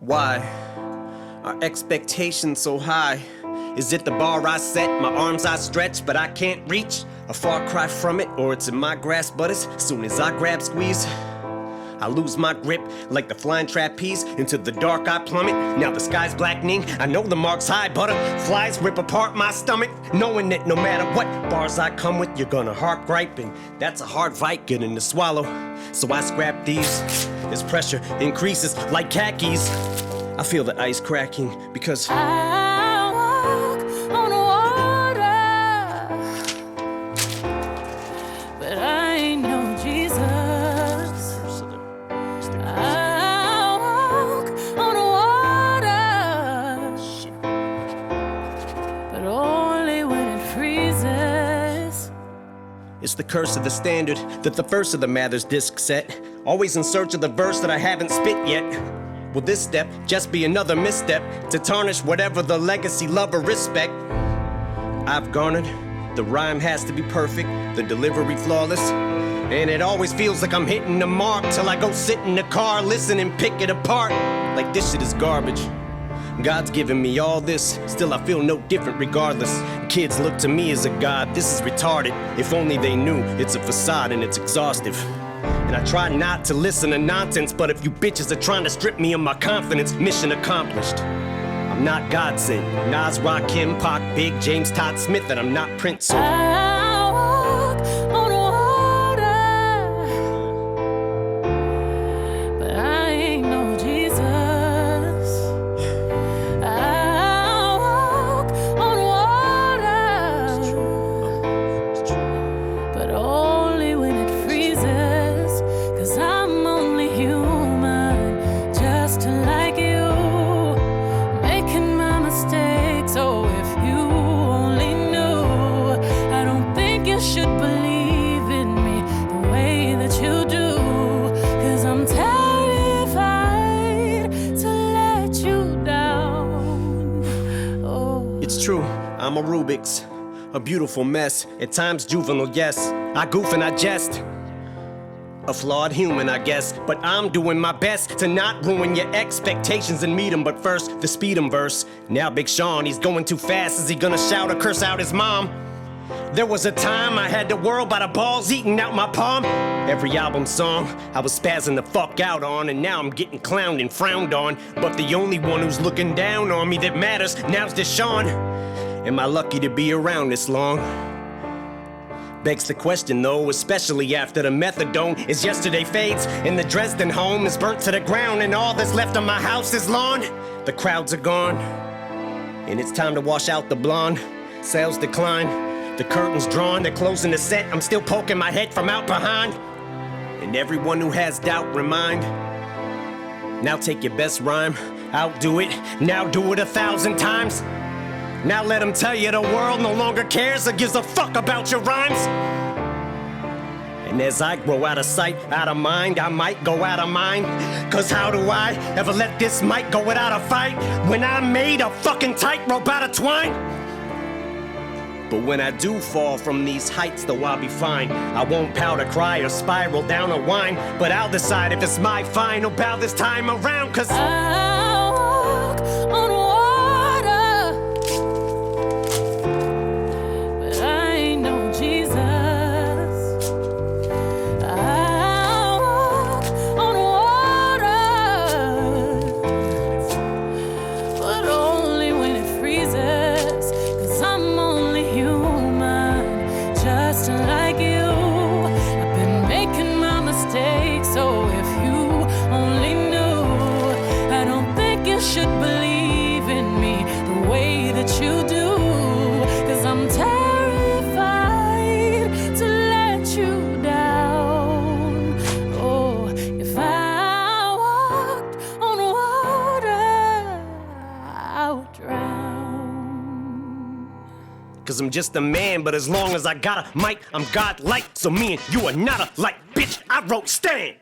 Why are expectations so high? Is it the bar I set, my arms I stretch, but I can't reach? A far cry from it, or it's in my grasp, but as soon as I grab, squeeze, I lose my grip like the flying trapeze. Into the dark I plummet, now the sky's blackening. I know the mark's high, butterflies rip apart my stomach, knowing that no matter what bars I come with, you're gonna heart gripe, and that's a hard fight getting to swallow. So I scrap these, this pressure increases like khakis. I feel the ice cracking because I walk on water, but I ain't no Jesus. I walk on water, but only when it freezes. it's the curse of the standard that the first of the Mathers disc set. Always in search of the verse that I haven't spit yet. Will this step just be another misstep to tarnish whatever the legacy, love, or respect I've garnered? The rhyme has to be perfect, the delivery flawless, and it always feels like I'm hitting the mark till I go sit in the car, listen and pick it apart like this shit is garbage. God's given me all this, still I feel no different regardless. Kids look to me as a god, this is retarded. If only they knew it's a facade and it's exhaustive. And I try not to listen to nonsense, but if you bitches are trying to strip me of my confidence, mission accomplished. I'm not God sent, Nas, Rakim, Pac, Big, James, Todd Smith, and I'm not Prince, so I walk on water, but I ain't no Jesus. I walk on water, but only when it freezes, 'cause I'm only human, just like you, making my mistakes. Oh, if you only knew, I don't think you should believe in me the way that you do, 'cause I'm terrified to let you down. Oh, it's true, I'm a Rubik's, a beautiful mess, at times juvenile, yes. I goof and I jest, a flawed human, I guess, but I'm doing my best to not ruin your expectations and meet 'em. But first, the speed 'em verse. Now Big Sean, he's going too fast. Is he gonna shout or curse out his mom? There was a time I had the world by the balls eating out my palm. Every album song I was spazzing the fuck out on, and now I'm getting clowned and frowned on. But the only one who's looking down on me that matters now's Deshaun. Am I lucky to be around this long? Begs the question though, especially after the methadone is yesterday fades and the Dresden home is burnt to the ground and all that's left of my house is lawn. The crowds are gone and it's time to wash out the blonde. Sales decline, the curtains drawn, they're closing the set. I'm still poking my head from out behind, and everyone who has doubt remind, now take your best rhyme, outdo it, now do it 1,000 times. Now let them tell you the world no longer cares or gives a fuck about your rhymes. And as I grow out of sight, out of mind, I might go out of mind. 'Cause how do I ever let this mic go without a fight when I made a fucking tightrope out of twine? But when I do fall from these heights, though I'll be fine. I won't pout or cry or spiral down or whine, but I'll decide if it's my final bow this time around. 'Cause I walk on water, but I ain't no Jesus. I walk on water, but only when it freezes, 'cause I'm only human, just like you. I've been making my mistakes, so if you only knew, I don't think you should believe in me the way that you do, 'cause I'm terrified to let you down. Oh, if I walked on water, I would drown. 'Cause I'm just a man, but as long as I got a mic, I'm God-like. So me and you are not alike, bitch, I wrote Stan.